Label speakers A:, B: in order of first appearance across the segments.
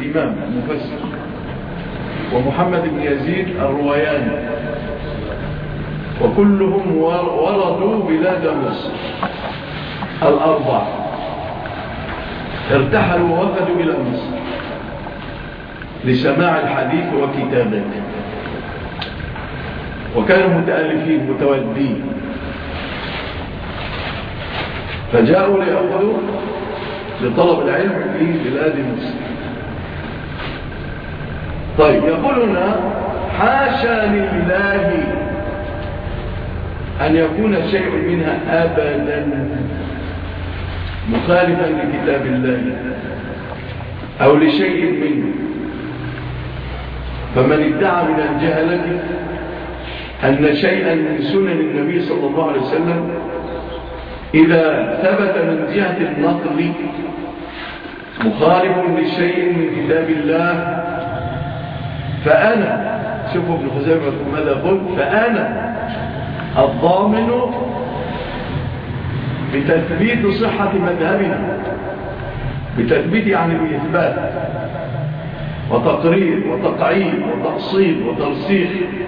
A: إمام مفسر، ومحمد بن يزيد الروياني، وكلهم وردوا بلاد مصر الأربعة، ارتحلوا ووفدوا إلى مصر لسماع الحديث وكتابته، وكانوا متألفين متودين، فجاءوا ليأخذوا لطلب العلم في بلاد مصر. طيب، يقولون حاشا لله أن يكون شيء منها أبدا مخالفا لكتاب الله أو لشيء منه. فمن ادعى من الجهلة أن شيئا من سنن النبي صلى الله عليه وسلم إذا ثبت من جهة النقل مخالف لشيء من كتاب الله، فأنا، شوفوا ابن خزيمة ماذا قلت، فأنا الضامن بتثبيت صحة مذهبنا، بتثبيت يعني بإثبات وتقرير وتقعيد وتأصيل وترسيخ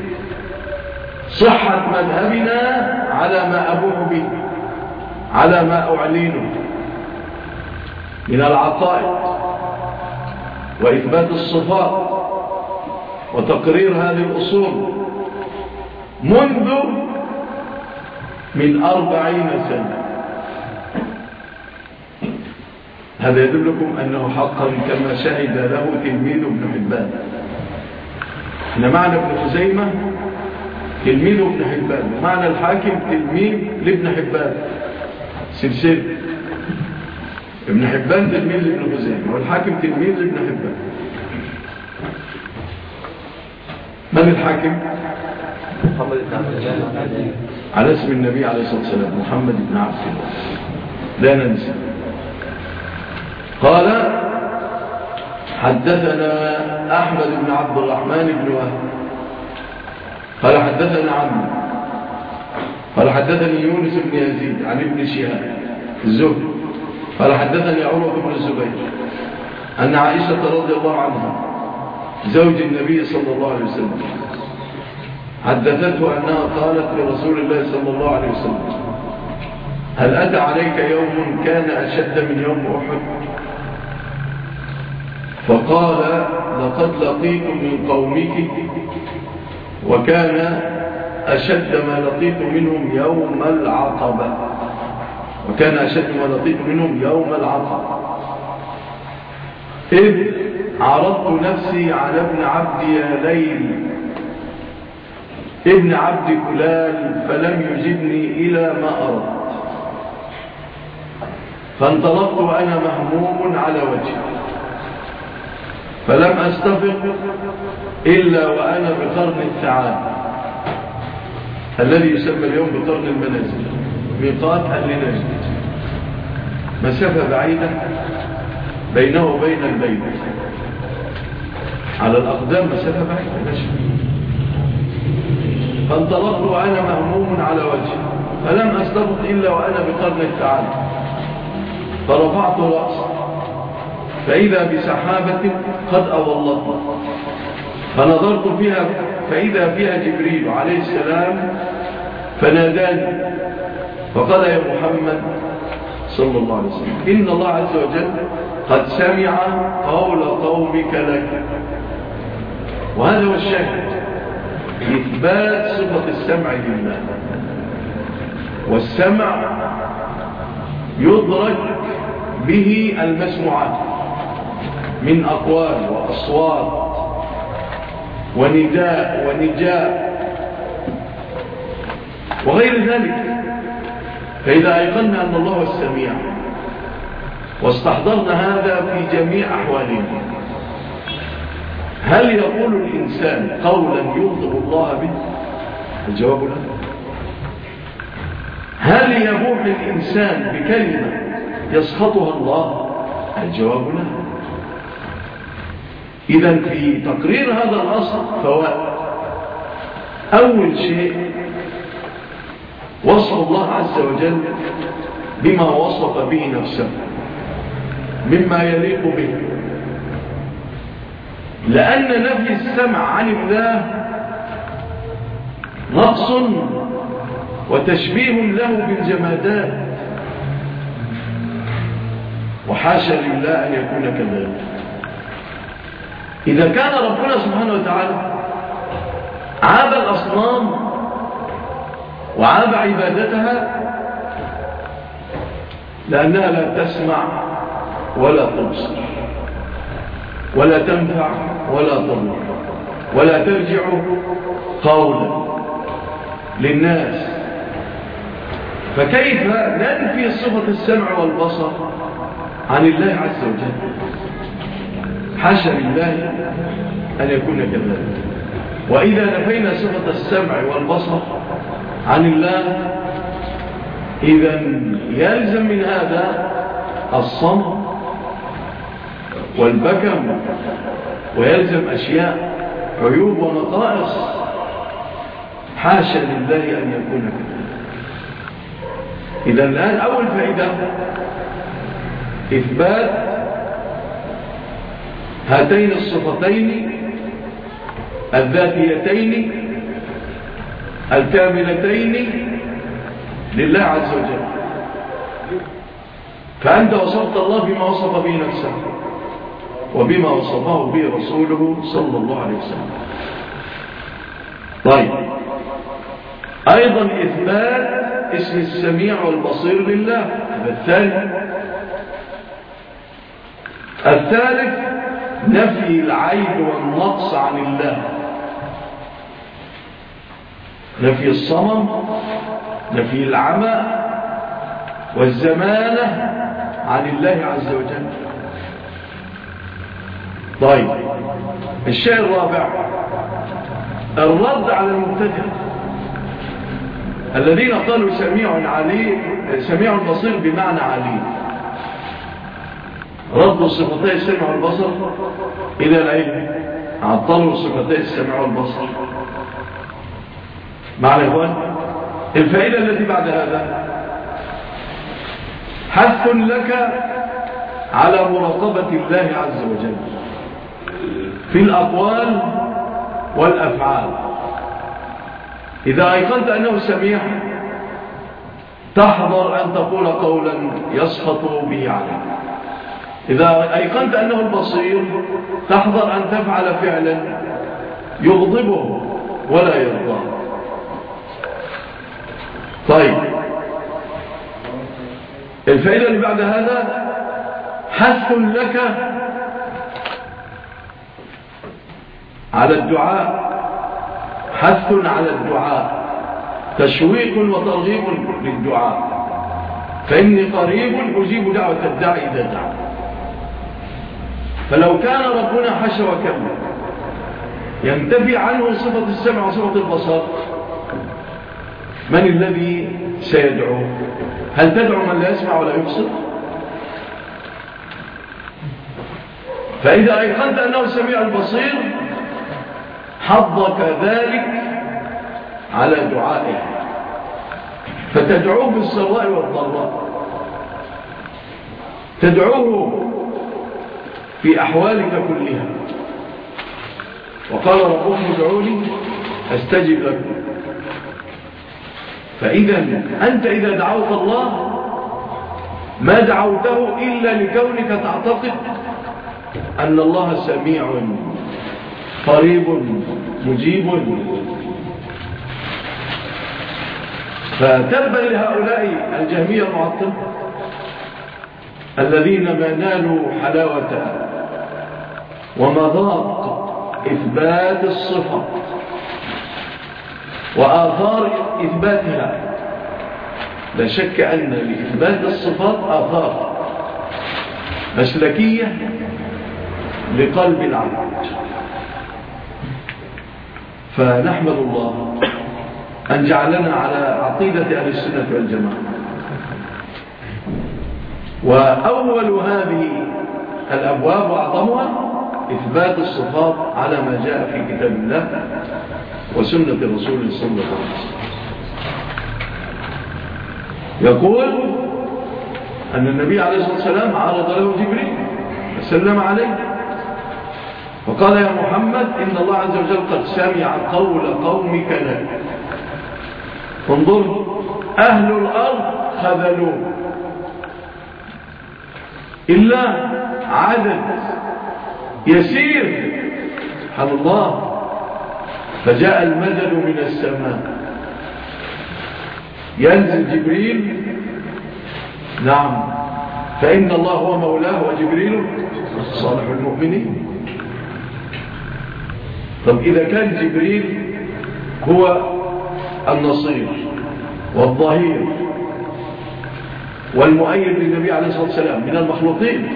A: صحة مذهبنا على ما أبوح به، على ما أعلنه من العقائد وإثبات الصفات وتقرير هذه الأصول منذ من 40 سنة. هذا يدلكم أنه حقا كما شهد له تلميذ ابن حبان. إن معنى ابن خزيمة تلميذ ابن حبان، ومعنى الحاكم تلميذ لابن حبان، سلسلة. ابن حبان تلميذ لابن خزيمة، والحاكم تلميذ لابن حبان. من الحاكم؟
B: محمد بن عبد الله،
A: على اسم النبي عليه الصلاة والسلام، محمد بن عبد الله، لا ننسى. قال حدثنا أحمد بن عبد الرحمن بن وهب قال حدثنا عمي قال حدثني يونس بن يزيد عن ابن شهاب الزهري قال حدثني عروة بن الزبير أن عائشة رضي الله عنها زوج النبي صلى الله عليه وسلم حدثته أنها قالت لرسول الله صلى الله عليه وسلم: هل أتى عليك يوم كان أشد من يوم أحد؟ فقال: لقد لقيت من قومك وكان أشد ما لقيت منهم يوم العقبة، وكان أشد ما لقيت منهم يوم العقبة إذ عرضت نفسي على ابن عبد ياليل ابن عبد كلال فلم يجبني إلى ما أردت، فانطلقت وأنا مهموم على وجهي، فلم أستفق إلا وأنا بقرن الثعاب الذي يسمى اليوم بقرن المنازل، ميقات أهل نجد، مسافة بعيدة بينه وبين البيت على الأقدام، مسافة بعيدة نشف. فانطلقت وأنا مهموم على وجهي، فلم أستفق إلا وأنا بقرن الثعاب، فرفعت رأسي فإذا بسحابة قد أظلتني، فنظرت فيها فإذا فيها جبريل عليه السلام فناداني فقال: يا محمد صلى الله عليه وسلم، إن الله عز وجل قد سمع قول قومك لك. وهذا هو الشاهد، إثبات صفة السمع لله. والسمع يدرك به المسموعات من أقوال وأصوات ونداء ونجاء وغير ذلك. فإذا أيقنا أن الله السميع واستحضرنا هذا في جميع أحوالنا، هل يقول الإنسان قولا يغضب الله به؟ الجواب لا. هل يبوح الإنسان بكلمة يسخطها الله؟ الجواب لا. إذن في تقرير هذا الأصل فوائد. أول شيء وصف الله عز وجل بما وصف به نفسه مما يليق به، لأن نفي السمع عن الله نقص وتشبيه له بالجمادات، وحاشا لله أن يكون كذلك. إذا كان ربنا سبحانه وتعالى عاب الأصنام وعاب عبادتها لأنها لا تسمع ولا تبصر ولا تنفع ولا تضر ولا ترجع قولا للناس، فكيف ننفي صفة السمع والبصر عن الله عز وجل؟ حاشا لله أن يكون كذلك. وإذا نفينا صفة السمع والبصر عن الله إذن يلزم من هذا الصمت والبكم، ويلزم أشياء عيوب ونقائص. حاشا لله أن يكون كذلك. إذن الآن أول فائدة إثبات هاتين الصفتين الذاتيتين الكاملتين لله عز وجل. فأنت وصفت الله بما وصف به نفسه وبما وصفه به رسوله صلى الله عليه وسلم. طيب، أيضا إثبات اسم السميع والبصير لله، هذا الثاني. الثالث نفي العيب والنقص عن الله، نفي الصمم، نفي العمى والزمانة عن الله عز وجل. طيب، الشيء الرابع الرد على المبتدع الذين قالوا سميع بصير بمعنى عليم. ردوا صفتي السمع والبصر إلى العلم، عطلوا صفتي السمع والبصر. معنى إخوان الفائدة التي بعد هذا حث لك على مراقبة الله عز وجل في الأقوال والأفعال. إذا أيقنت أنه سميع تحذر أن تقول قولا يسخط به عليك. إذا أيقنت أنه البصير تحذر أن تفعل فعلا يغضبه ولا يرضى. طيب، الفائدة اللي بعد هذا حث لك على الدعاء، حث على الدعاء، تشويق وترغيب للدعاء، فإني قريب أجيب دعوة الداعي إذا دعا. فلو كان ربنا حش وكمل ينتفي عنه صفة السمع وصفة البصر، من الذي سيدعو؟ هل تدعو من لا يسمع ولا يبصر؟ فإذا أيقنت أنه سميع البصير حظك ذلك على دعائه، فتدعوه بالسراء والضراء، تدعوه في أحوالك كلها. وقال ربكم ادعوني أستجب لكم. فإذا أنت إذا دعوت الله ما دعوته إلا لكونك تعتقد أن الله سميع قريب مجيب. فتبا لهؤلاء الجهمية المعطلة الذين ما نالوا حلاوة ومذاق إثبات الصفة وآثار إثباتها. لا شك أن لإثبات الصفات آثار مسلكية لقلب العبد. فنحمد الله أن جعلنا على عقيدة أهل السنة والجماعة. وأول هذه الأبواب وأعظمها إثبات الصفات على ما جاء في كتاب الله وسنة الرسول صلى الله عليه وسلم. يقول أن النبي عليه الصلاة والسلام عرض له جبريل فسلم عليه فقال يا محمد إن الله عز وجل قد سمع قول قومك لك. انظروا، أهل الأرض خذلوه إلا عدد يسير سبحان الله. فجاء المدد من السماء، ينزل جبريل، نعم، فإن الله هو مولاه وجبريل صالح المؤمنين. طب إذا كان جبريل هو النصير والظهير والمؤيد للنبي عليه الصلاة والسلام من المخلوقين،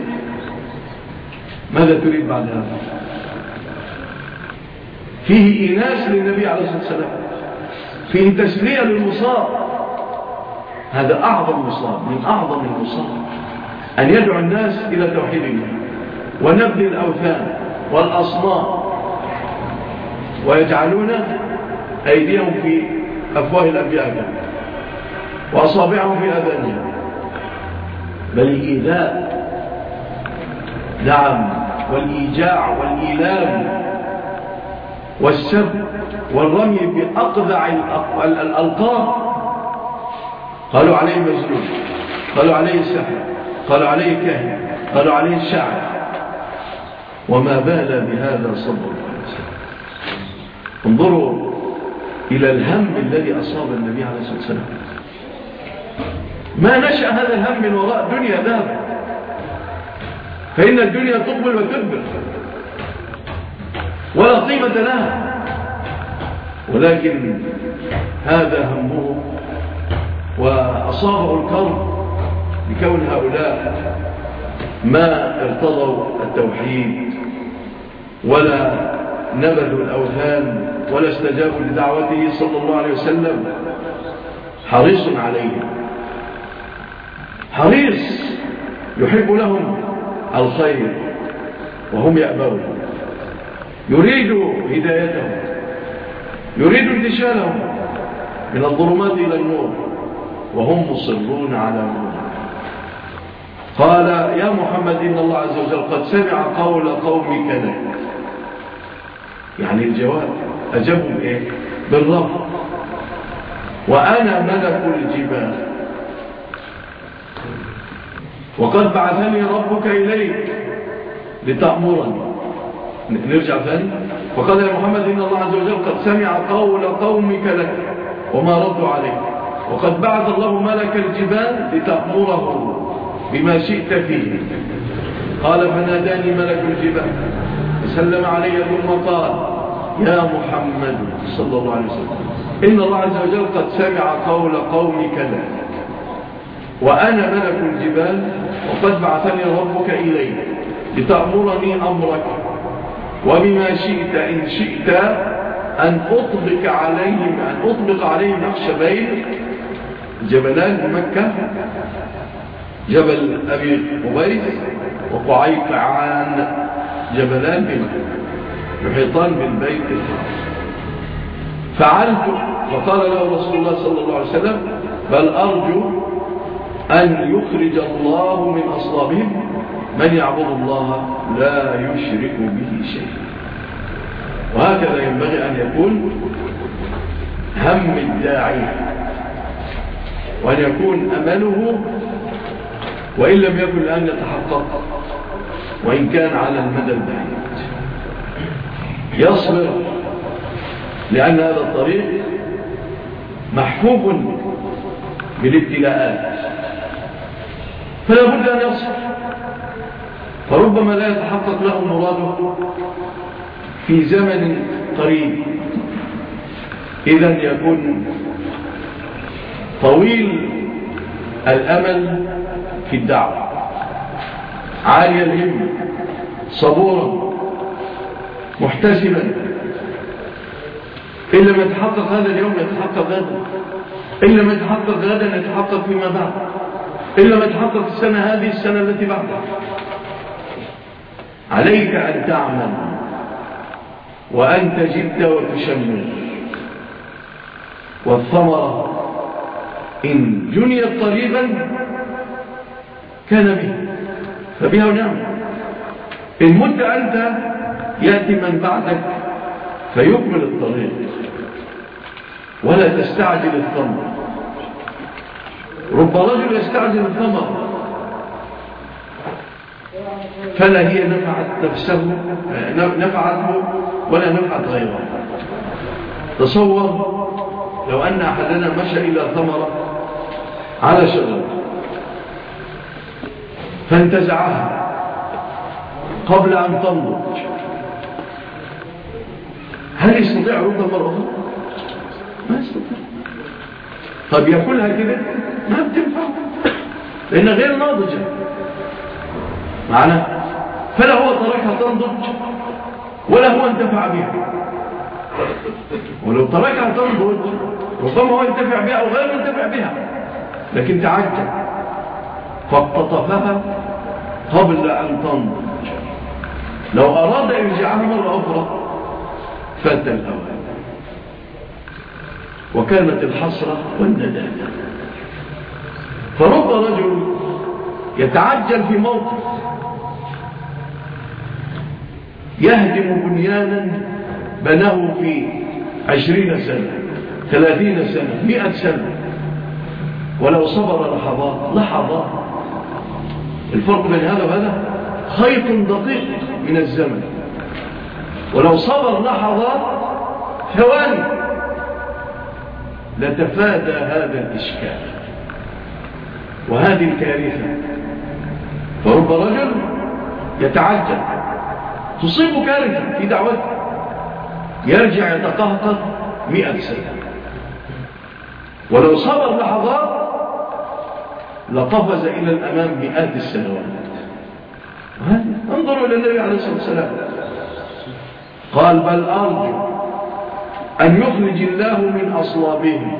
A: ماذا تريد بعد هذا؟ فيه إيناس للنبي عليه الصلاة والسلام، فيه تسلية للمصاب. هذا أعظم مصاب من أعظم المصاب، أن يدعو الناس إلى توحيد الله ونبذ الأوثان والأصنام، ويجعلون أيديهم في أفواه الأنبياء وأصابعهم في أذانهم، بل الإيذاء، نعم، والإيجاع والإيلام والسب والرمي بأقذع الألقاب. قالوا عليه مجنون، قالوا عليه سحر، قالوا عليه كاهن، قالوا عليه الشاعر، وما بال بهذا صلى الله عليه وسلم. انظروا إلى الهم الذي أصاب النبي عليه الصلاة والسلام. ما نشأ هذا الهم من وراء دنيا ذهب، فإن الدنيا تقبل وتدبر ولا قيمة لها، ولكن هذا همه وأصابه الكرب بكون هؤلاء ما ارتضوا التوحيد ولا نبذوا الأوثان ولا استجابوا لدعوته صلى الله عليه وسلم. حريص عليهم، حريص، يحب لهم الخير وهم يأبون، يريد هدايتهم، يريد انتشالهم من الظلمات إلى النور، وهم مصرون على النور. قال يا محمد إن الله عز وجل قد سمع قول قومك لك. يعني الجواب أجابوا بإيه؟ بالرب. وأنا ملك الجبال وقد بعثني ربك إليك لتأمرني. نرجع ثاني. فقال يا محمد إن الله عز وجل قد سمع قول قومك لك وما ردوا عليه، وقد بعث الله ملك الجبال لتأمره بما شئت فيه. قال فناداني ملك الجبال وسلم علي ثم قال يا محمد صلى الله عليه وسلم إن الله عز وجل قد سمع قول قومك لك وأنا ملك الجبال وقد بعثني ربك إليك لتأمرني أمرك وبما شئت إن شئت أن أطبق عليهم أخشبين جبلان مكة، جبل أبي قبيس وقعيقعان، جبلان بمكة يحيطان بالبيت الحرام. فعلت، فقال له رسول الله صلى الله عليه وسلم بل أرجو أن يخرج الله من أصلابهم من يعبد الله لا يشرك به شيئا. وهكذا ينبغي أن يكون هم الداعي، وأن يكون أمله وإن لم يكن الآن يتحقق، وإن كان على المدى البعيد يصبر، لأن هذا الطريق محفوف بالابتلاءات، فلا بد أن يصبر. فربما لا يتحقق له مراده في زمن قريب، إذن يكون طويل الأمل في الدعوة، عالي الهمة، صبورا محتسبا. إن لم يتحقق هذا اليوم يتحقق غدا، إن لم يتحقق غدا يتحقق فيما بعد، إن لم يتحقق السنة هذه السنة التي بعدها. عليك أن تعمل وأن تجد وتشمل، والثمرة إن جنيت قريبا كان به فبها ونعم. إن مت أنت يأتي من بعدك فيكمل الطريق، ولا تستعجل الثمر. رب رجل يستعجل الثمر فلا هي نفعت نفسه نفعته ولا نفعت غيره. تصور لو أن أحدنا مشى إلى ثمرة على شجرة فانتزعها قبل أن تنضج، هل يستطيع رد مرة أخرى؟ ما يستطيع. طب يأكلها كده ما بتنفع لأنها غير ناضجة معنا، فلا هو تركها تنضج ولا هو انتفع بها. ولو تركها تنضج ربما هو ينتفع بها أو غير ينتفع بها، لكن تعجل فاقتطفها قبل أن تنضج. لو أراد أن يرجعها مرة أخرى فات الأوان، وكانت الحسرة والندامة. فرب رجل يتعجل في موقف يهدم بنيانا بناه في 20 سنة 30 سنة 100 سنة، ولو صبر لحظات الفرق بين هذا وهذا خيط دقيق من الزمن، ولو صبر لحظات ثواني لتفادى هذا الإشكال وهذه الكارثة. فرب رجل يتعجل تصيب كارثة في دعوته يرجع يتقهقر 100 سنة، ولو صبر لحظات لقفز إلى الأمام مئات السنوات. انظروا إلى النبي عليه الصلاة والسلام قال بل أرجو أن يخرج الله من أصلابهم،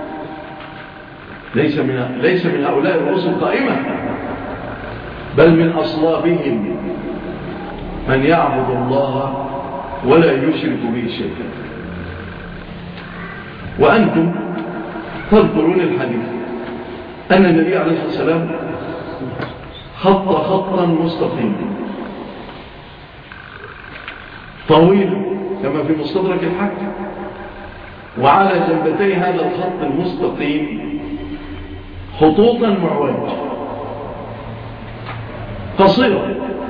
A: ليس من هؤلاء الرسل قائمة، بل من أصلابهم من يعبد الله ولا يشرك به شيئا. وأنتم تذكرون الحديث أن النبي عليه الصلاة والسلام خطا مستقيما طويل كما في مستدرك الحاكم، وعلى جنبتي هذا الخط المستقيم خطوطا معوجة قصيرة.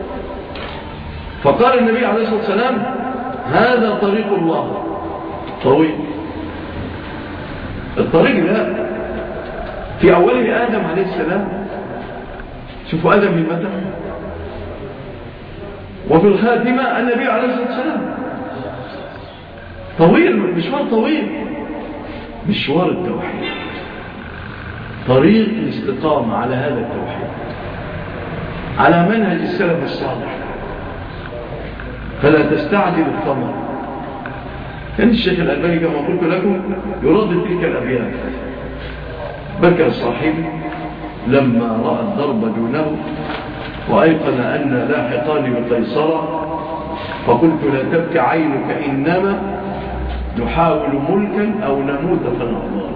A: فقال النبي عليه الصلاة والسلام هذا طريق الله طويل. الطريق ده في أوله آدم عليه السلام، شوفوا آدم من متى، وفي الخاتمة النبي عليه الصلاة والسلام. طويل، مشوار طويل، مشوار التوحيد، طريق الاستقامة على هذا التوحيد على منهج السلف الصالح. فلا تستعجل الثمر. كان الشيخ الألباني كما قلت لكم يرد تلك الأبيات. بكى صاحبي لما رأى الضرب دونه وأيقن أن لاحقان بقيصرة، فقلت لا تبكي عينك إنما نحاول ملكا أو نموت فنظر.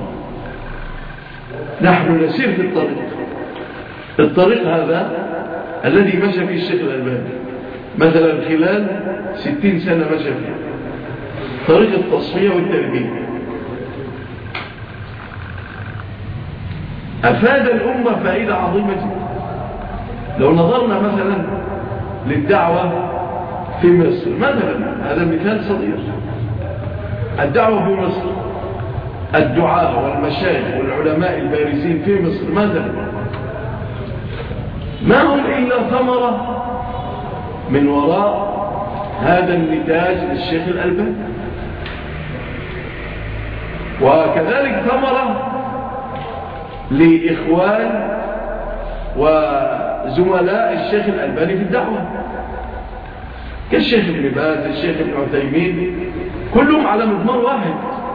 A: نحن نسير في الطريق هذا الذي مشى فيه الشيخ الألباني مثلا خلال 60 سنة مشى فيه، طريق التصفية والتربية. أفاد الأمة فائدة عظيمة جدا. لو نظرنا مثلا للدعوة في مصر مثلا، هذا مثال صغير، الدعوة في مصر، الدعاء والمشايخ والعلماء البارزين في مصر مثلا ما هم إلا ثمرة من وراء هذا النتاج للشيخ الألباني، وكذلك ثمرة لإخوان وزملاء الشيخ الألباني في الدعوة كالشيخ ابن باز، الشيخ ابن عثيمين، كلهم على مضمار واحد.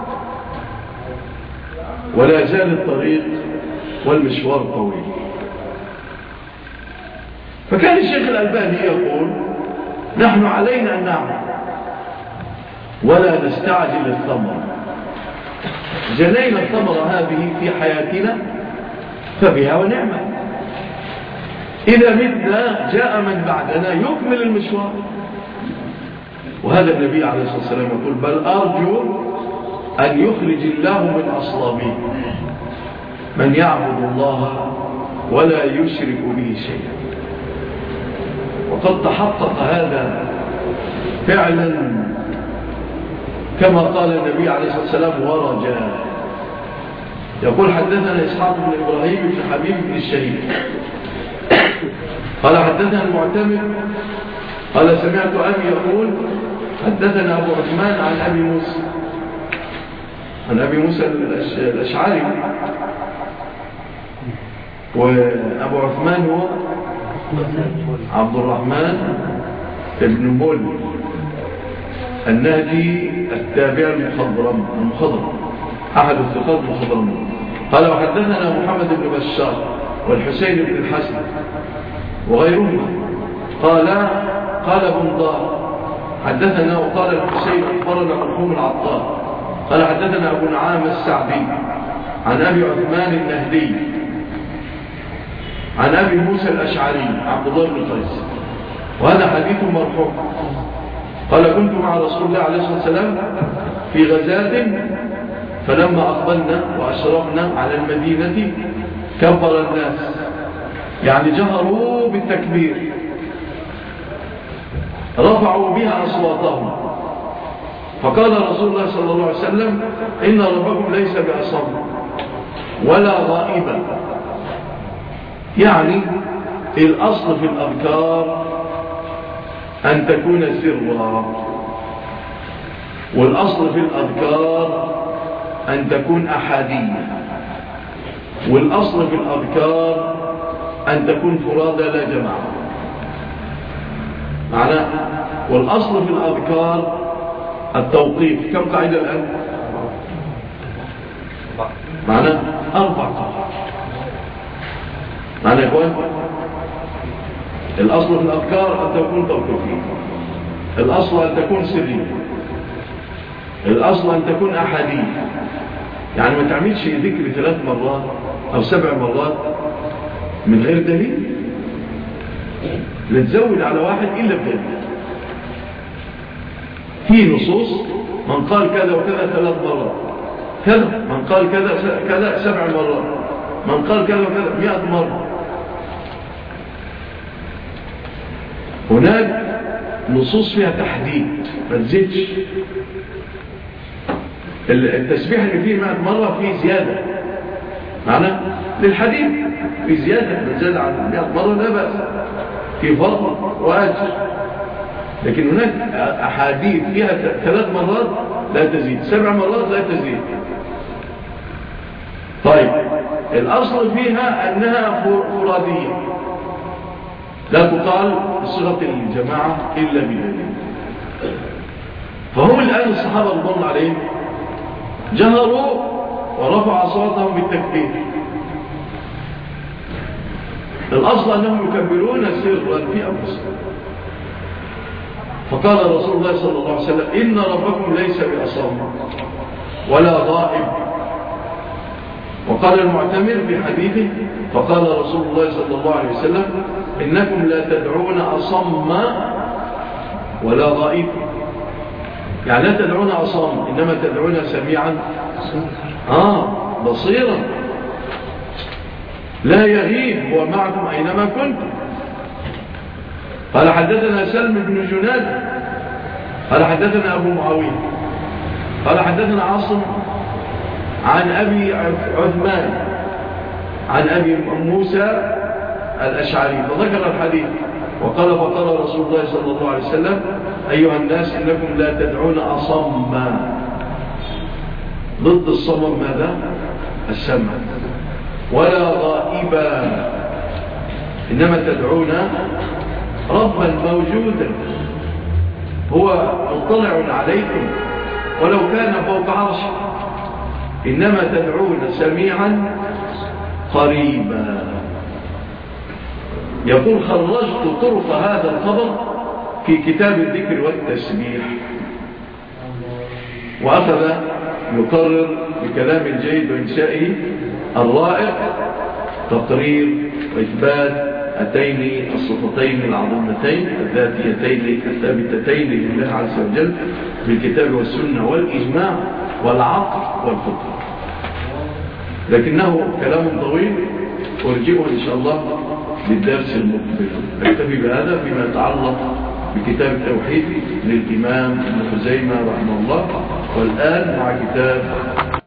A: ولا زال الطريق والمشوار طويل. فكان الشيخ الألباني يقول نحن علينا أن نعمل ولا نستعجل الثمرة. جنينا الثمرة هذه في حياتنا فبها ونعمة. إذا متنا جاء من بعدنا يكمل المشوار وهذا النبي عليه الصلاة والسلام يقول بل أرجو أن يخرج الله من أصلابه من يعبد الله ولا يشرك به شيئا. وقد تحقق هذا فعلا كما قال النبي عليه الصلاة والسلام ورجاء. يقول حدثنا إسحاق بن إبراهيم بن حبيب بن الشهيد قال حدثنا المعتمر قال سمعت أبي يقول حدثنا أبو عثمان عن أبي موسى الأشعري، وأبو عثمان هو عبد الرحمن بن مول النهدي التابع المخضرم أحد الثقات المخضرمين. قال وحدثنا محمد بن بشار والحسين بن الحسن وغيرهما قال ابن ضار حدثنا وقال الحسين أخبرنا مرحوم العطار قال حدثنا أبو نعام السعدي عن أبي عثمان النهدي عن أبي موسى الأشعري عبد الله بن قيس، وهذا حديث مرفوع. قال كنت مع رسول الله عليه الصلاة والسلام في غزاة فلما أقبلنا وأشرفنا على المدينة كبر الناس، يعني جهروا بالتكبير رفعوا بها أصواتهم، فقال رسول الله صلى الله عليه وسلم إن ربكم ليس بأصم ولا غائبا. يعني الأصل في الأذكار أن تكون سرا، والأصل في الأذكار أن تكون أحادية، والأصل في الأذكار أن تكون فرادى لا جماعة. معناه والأصل في الأذكار التوقيف. كم قاعدة الآن؟ معناه 4 قواعد. معناه يقول الأصل في الأذكار أن تكون توقيفية، الأصل أن تكون سرية، الأصل أن تكون أحادية. يعني ما تعملش ذكر 3 مرات أو 7 مرات من غير دليل، لا تزود على واحد إلا بدليل. في نصوص من قال كذا وكذا 3 مرات كذا، من قال كذا 7 مرات، من قال كذا وكذا 100 مرة. هناك نصوص فيها تحديد ما تزيدش. التسبيح اللي فيه 100 مرة فيه زيادة، معنى للحديث في زيادة، من زاد عن 100 مرة لا بأس، في فضل وأجر. لكن هناك أحاديث فيها 3 مرات لا تزيد، 7 مرات لا تزيد. طيب الأصل فيها أنها فرادية، لا تقال بصيغة الجماعة إلا بدليل. فهم الآن الصحابة رضي الله عليهم جهروا ورفعوا أصواتهم بالتكبير. الأصل أنهم يكبرون سرا في أنفسهم. فقال رسول الله صلى الله عليه وسلم إن ربكم ليس بأصم ولا غائب. وقال المعتمر في حديثه فقال رسول الله صلى الله عليه وسلم إنكم لا تدعون أصم ولا غائب. يعني لا تدعون أصم، إنما تدعون سميعا بصيرا لا يغيب، هو معكم أينما كنتم. قال حدثنا سلم بن جناد قال حدثنا أبو معاوية قال حدثنا عاصم عن أبي عثمان عن أبي موسى الأشعري فذكر الحديث وقال فقال رسول الله صلى الله عليه وسلم أيها الناس إنكم لا تدعون أصما. ضد الصمم ماذا؟ السمع. ولا غائبا، إنما تدعون ربا موجودا هو مطلع عليكم ولو كان فوق عرشه، إنما تدعون سميعا قريبا. يقول خرجت طرق هذا الخبر في كتاب الذكر والتسبيح، وأخذ يقرر بكلام الجيد وإنشائه الرائع تقرير وإثبات هاتين الصفتين العظيمتين الذاتيتين الثابتتين لله عز وجل بالكتاب والسنة والإجماع والعقل والفطرة. لكنه كلام طويل أرجئه إن شاء الله للدرس المقبل. أكتفي بهذا فيما يتعلق بكتاب التوحيد للإمام ابن خزيمة رحمه الله، والآن مع كتاب